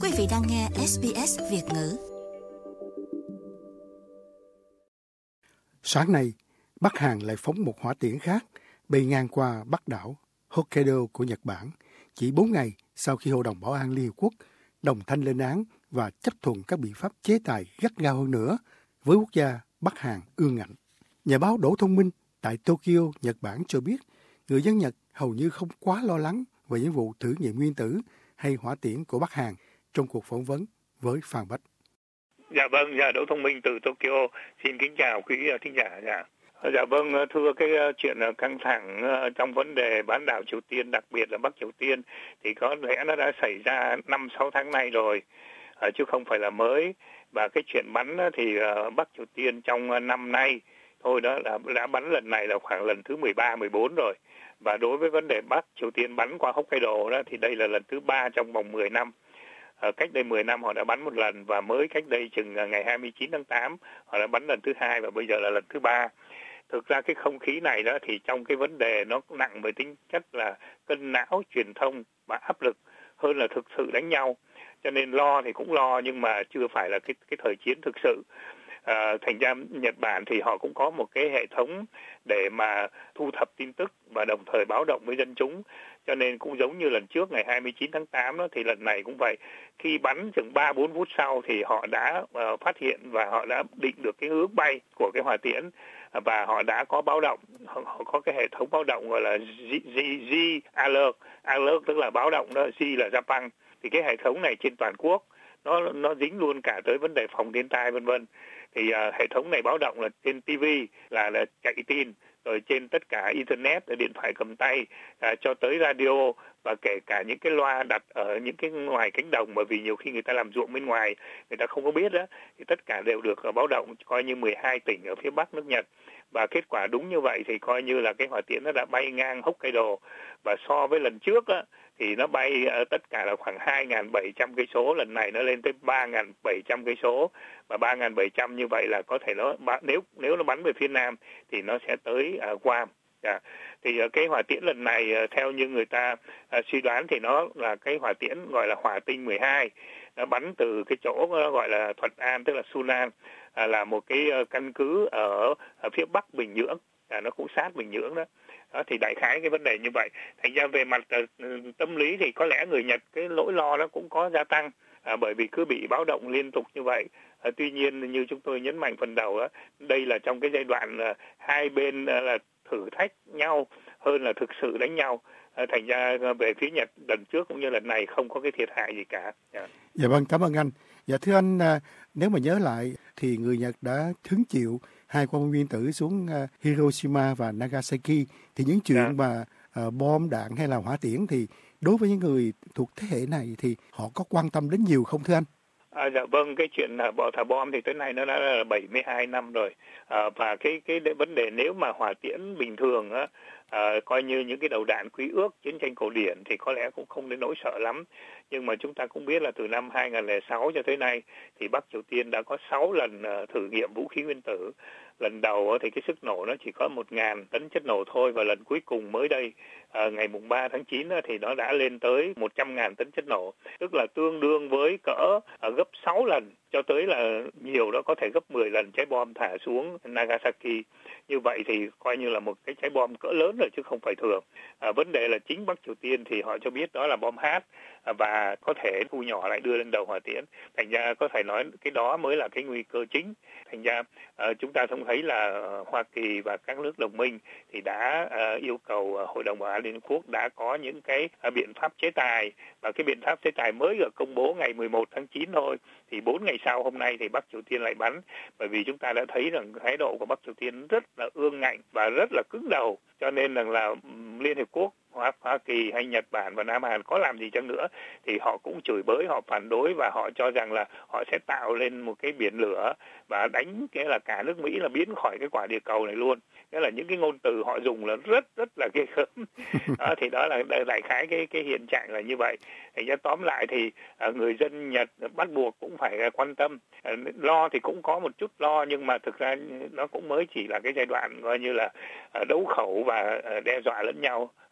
Quý vị đang nghe SBS Việt ngữ. Sáng nay, Bắc Hàn lại phóng một hỏa tiễn khác bay ngang qua Bắc đảo Hokkaido của Nhật Bản, chỉ 4 ngày sau khi Hội đồng Bảo an Liên Hợp Quốc đồng thanh lên án và chấp thuận các biện pháp chế tài gắt gao hơn nữa với quốc gia Bắc Hàn ương ngạnh. Nhà báo Đỗ Thông Minh tại Tokyo, Nhật Bản cho biết, người dân Nhật hầu như không quá lo lắng về những vụ thử nghiệm nguyên tử hay hỏa tiễn của Bắc Hàn trong cuộc phỏng vấn với Phan Bách. Dạ vâng, Đỗ Thông Minh từ Tokyo, xin kính chào quý thính giả. Dạ vâng, thưa cái chuyện căng thẳng trong vấn đề bán đảo Triều Tiên, đặc biệt là Bắc Triều Tiên, thì có lẽ nó đã xảy ra 5-6 tháng nay rồi, chứ không phải là mới. Và cái chuyện bắn thì Bắc Triều Tiên trong năm nay thôi đó là đã bắn lần này là khoảng lần thứ 13, 14 rồi. Và đối với vấn đề Bắc Triều Tiên bắn qua Hokkaido đó thì đây là lần thứ 3 trong vòng 10 năm. Cách đây 10 năm họ đã bắn một lần, và mới cách đây chừng ngày 29 tháng 8 họ đã bắn lần thứ 2 và bây giờ là lần thứ 3. Thực ra cái không khí này đó thì trong cái vấn đề nó nặng về tính chất là cân não, truyền thông và áp lực hơn là thực sự đánh nhau. Cho nên lo thì cũng lo nhưng mà chưa phải là cái thời chiến thực sự. Thành ra Nhật Bản thì họ cũng có một cái hệ thống để mà thu thập tin tức và đồng thời báo động với dân chúng. Cho nên cũng giống như lần trước ngày 29 tháng 8 đó, thì lần này cũng vậy. Khi bắn chừng 3-4 phút sau thì họ đã phát hiện và họ đã định được cái hướng bay của cái hỏa tiễn, và họ đã có báo động. Họ có cái hệ thống báo động gọi là G alert. Alert tức là báo động đó, G là Japan. Thì cái hệ thống này trên toàn quốc nó dính luôn cả tới vấn đề phòng thiên tai vân vân. Thì hệ thống này báo động là trên TV là chạy tin, rồi trên tất cả internet, điện thoại cầm tay, cho tới radio, và kể cả những cái loa đặt ở những cái ngoài cánh đồng, bởi vì nhiều khi người ta làm ruộng bên ngoài người ta không có biết đó, thì tất cả đều được báo động, coi như 12 tỉnh ở phía Bắc nước Nhật. Và kết quả đúng như vậy thì coi như là cái hỏa tiễn nó đã bay ngang Hokkaido, và so với lần trước á thì nó bay tất cả là khoảng 2.700 cây số, lần này nó lên tới 3.700 cây số, và 3.700 như vậy là có thể nó nếu nó bắn về phía nam thì nó sẽ tới Guam. Thì cái hỏa tiễn lần này theo như người ta suy đoán thì nó là cái hỏa tiễn gọi là hỏa tinh 12, nó bắn từ cái chỗ gọi là Thuận An tức là Sunan, là một cái căn cứ ở phía Bắc Bình Nhưỡng, nó cũng sát Bình Nhưỡng đó. Thì đại khái cái vấn đề như vậy. Thành ra về mặt tâm lý thì có lẽ người Nhật cái nỗi lo nó cũng có gia tăng, bởi vì cứ bị báo động liên tục như vậy. Tuy nhiên như chúng tôi nhấn mạnh phần đầu đó, đây là trong cái giai đoạn hai bên là thử thách nhau hơn là thực sự đánh nhau. Thành ra về phía Nhật lần trước cũng như lần này không có cái thiệt hại gì cả. Dạ vâng, cảm ơn anh. Dạ thưa anh, nếu mà nhớ lại thì người Nhật đã hứng chịu 2 quả bom nguyên tử xuống Hiroshima và Nagasaki, thì những chuyện mà bom đạn hay là hỏa tiễn thì đối với những người thuộc thế hệ này thì họ có quan tâm đến nhiều không thưa anh? Dạ vâng, cái chuyện bỏ thả bom thì tới nay nó đã là 72 năm rồi. Và cái vấn đề nếu mà hỏa tiễn bình thường á, coi như những cái đầu đạn Quý ước, chiến tranh cổ điển thì có lẽ cũng không đến nỗi sợ lắm. Nhưng mà chúng ta cũng biết là từ năm 2006 cho tới nay thì Bắc Triều Tiên đã có 6 lần thử nghiệm vũ khí nguyên tử. Lần đầu thì cái sức nổ nó chỉ có 1.000 tấn chất nổ thôi, và lần cuối cùng mới đây ngày mùng 3 tháng 9 thì nó đã lên tới 100.000 tấn chất nổ, tức là tương đương với cỡ gấp 6 lần cho tới là nhiều đó, có thể gấp 10 lần trái bom thả xuống Nagasaki. Như vậy thì coi như là một cái trái bom cỡ lớn rồi chứ không phải thường. Vấn đề là chính Bắc Triều Tiên thì họ cho biết đó là bom H, và có thể thu nhỏ lại đưa lên đầu hỏa tiễn. Thành ra có thể nói cái đó mới là cái nguy cơ chính. Thành ra chúng ta thông thấy là Hoa Kỳ và các nước đồng minh thì đã yêu cầu Hội đồng Bảo an Liên Hợp Quốc đã có những cái biện pháp chế tài, và cái biện pháp chế tài mới được công bố ngày 11 tháng 9 thôi. Thì 4 ngày sau hôm nay thì Bắc Triều Tiên lại bắn, bởi vì chúng ta đã thấy rằng thái độ của Bắc Triều Tiên rất là ương ngạnh và rất là cứng đầu, cho nên rằng là Liên Hiệp Quốc, Hoa Kỳ hay Nhật Bản và Nam Hàn có làm gì chăng nữa thì họ cũng chửi bới, họ phản đối, và họ cho rằng là họ sẽ tạo lên một cái biển lửa và đánh cái là cả nước Mỹ là biến khỏi cái quả địa cầu này luôn. Nghĩa là những cái ngôn từ họ dùng là rất là ghê gớm. Thì đó là đại khái cái hiện trạng là như vậy. Thành ra tóm lại thì người dân Nhật bắt buộc cũng phải quan tâm. Lo thì cũng có một chút lo, nhưng mà thực ra nó cũng mới chỉ là cái giai đoạn coi như là đấu khẩu và đe dọa lẫn nhau.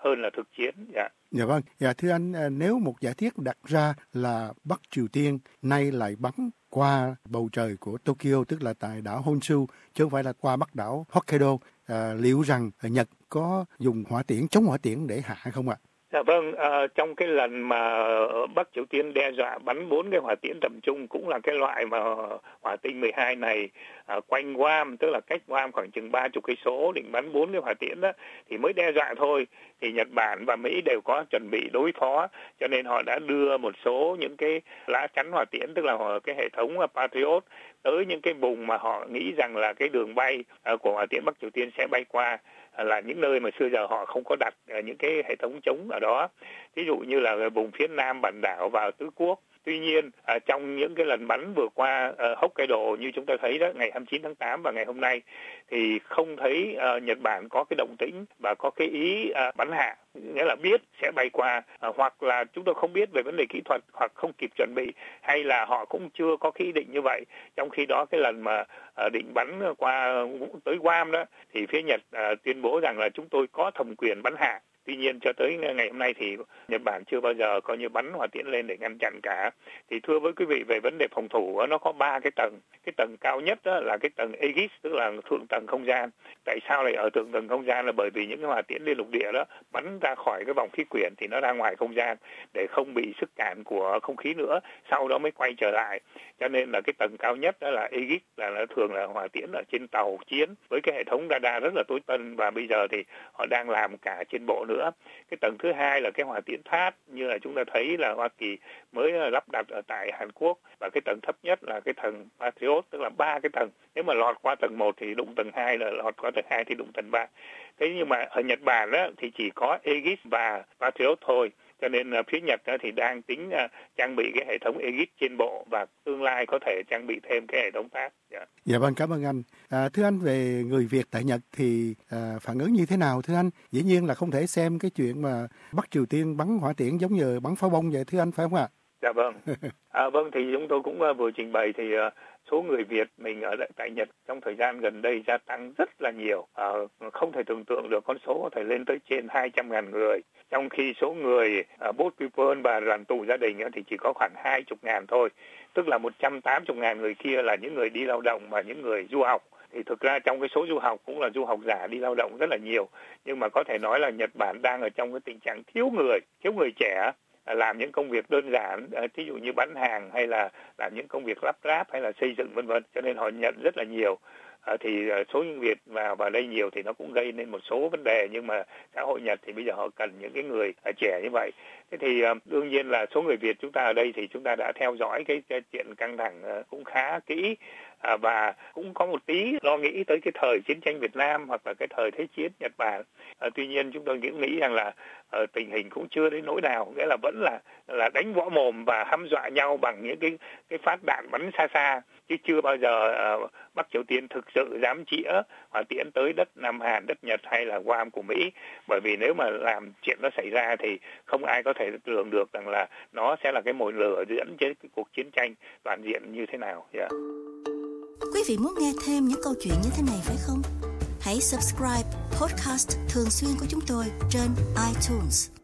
hơn là thực chiến. Dạ vâng. Dạ thưa anh, nếu một giả thiết đặt ra là Bắc Triều Tiên nay lại bắn qua bầu trời của Tokyo, tức là tại đảo Honshu, chứ không phải là qua Bắc đảo Hokkaido, liệu rằng Nhật có dùng hỏa tiễn, chống hỏa tiễn để hạ không ạ? Dạ vâng, trong cái lần mà Bắc Triều Tiên đe dọa bắn 4 cái hỏa tiễn tầm trung, cũng là cái loại mà hỏa tinh 12 này quanh Guam, tức là cách Guam khoảng chừng 30 cây số, định bắn 4 cái hỏa tiễn đó thì mới đe dọa thôi. Thì Nhật Bản và Mỹ đều có chuẩn bị đối phó, cho nên họ đã đưa một số những cái lá chắn hỏa tiễn, tức là cái hệ thống Patriot tới những cái vùng mà họ nghĩ rằng là cái đường bay của hỏa tiễn Bắc Triều Tiên sẽ bay qua, là những nơi mà xưa giờ họ không có đặt những cái hệ thống chống ở đó. Ví dụ như là vùng phía nam bán đảo và Tứ Quốc. Tuy nhiên, trong những cái lần bắn vừa qua Hokkaido như chúng ta thấy đó, ngày 29 tháng 8 và ngày hôm nay, thì không thấy Nhật Bản có cái động tĩnh và có cái ý bắn hạ, nghĩa là biết sẽ bay qua, hoặc là chúng tôi không biết về vấn đề kỹ thuật, hoặc không kịp chuẩn bị, hay là họ cũng chưa có cái ý định như vậy. Trong khi đó cái lần mà định bắn qua tới Guam đó, thì phía Nhật tuyên bố rằng là chúng tôi có thẩm quyền bắn hạ. Tuy nhiên cho tới ngày hôm nay thì Nhật Bản chưa bao giờ coi như bắn hỏa tiễn lên để ngăn chặn cả. Thì thưa với quý vị, về vấn đề phòng thủ nó có 3 cái tầng. Cái tầng cao nhất đó là cái tầng Aegis, tức là thượng tầng không gian. Tại sao lại ở thượng tầng không gian? Là bởi vì những cái hỏa tiễn liên lục địa đó bắn ra khỏi cái vòng khí quyển thì nó ra ngoài không gian để không bị sức cản của không khí nữa, sau đó mới quay trở lại. Cho nên là cái tầng cao nhất đó là Aegis, là nó thường là hỏa tiễn ở trên tàu chiến với cái hệ thống radar rất là tối tân, và bây giờ thì họ đang làm cả trên bộ nữa. Cái tầng thứ hai là cái hỏa tiễn THAAD, như là chúng ta thấy là Hoa Kỳ mới lắp đặt ở tại Hàn Quốc, và cái tầng thấp nhất là cái tầng Patriot, tức là 3 cái tầng. Nếu mà lọt qua tầng 1 thì đụng tầng 2, là lọt qua tầng 2 thì đụng tầng 3. Thế nhưng mà ở Nhật Bản á, thì chỉ có Aegis và Patriot thôi. Cho nên phía Nhật thì đang tính trang bị cái hệ thống Aegis trên bộ, và tương lai có thể trang bị thêm cái hệ thống THAAD. Dạ vâng, cảm ơn anh. Thưa anh, về người Việt tại Nhật thì phản ứng như thế nào thưa anh? Dĩ nhiên là không thể xem cái chuyện mà Bắc Triều Tiên bắn hỏa tiễn giống như bắn pháo bông vậy thưa anh, phải không ạ? Dạ vâng. Vâng, thì chúng tôi cũng vừa trình bày thì số người Việt mình ở tại Nhật trong thời gian gần đây gia tăng rất là nhiều. Không thể tưởng tượng được con số có thể lên tới trên 200.000 người. Trong khi số người boat people và đoàn tụ gia đình thì chỉ có khoảng 20.000 thôi. Tức là 180.000 người kia là những người đi lao động và những người du học. Thì thực ra trong cái số du học cũng là du học giả đi lao động rất là nhiều. Nhưng mà có thể nói là Nhật Bản đang ở trong cái tình trạng thiếu người trẻ làm những công việc đơn giản, ví dụ như bán hàng hay là làm những công việc lắp ráp hay là xây dựng vân vân, cho nên họ nhận rất là nhiều. Thì số những Việt vào đây nhiều thì nó cũng gây nên một số vấn đề, nhưng mà xã hội Nhật thì bây giờ họ cần những cái người trẻ như vậy. Thế thì đương nhiên là số người Việt chúng ta ở đây thì chúng ta đã theo dõi cái chuyện căng thẳng cũng khá kỹ, và cũng có một tí lo nghĩ tới cái thời chiến tranh Việt Nam hoặc là cái thời Thế chiến Nhật Bản. Tuy nhiên chúng tôi cũng nghĩ rằng là tình hình cũng chưa đến nỗi nào, nghĩa là vẫn là đánh võ mồm và hăm dọa nhau bằng những cái phát đạn bắn xa xa, chứ chưa bao giờ Bắc Triều Tiên thực sự dám chĩa hỏa tiễn tới đất Nam Hàn, đất Nhật hay là Guam của Mỹ. Bởi vì nếu mà làm chuyện nó xảy ra thì không ai có thể tưởng được rằng là nó sẽ là cái mồi lửa dẫn đến cái cuộc chiến tranh toàn diện như thế nào. Quý vị muốn nghe thêm những câu chuyện như thế này phải không? Hãy subscribe podcast thường xuyên của chúng tôi trên iTunes.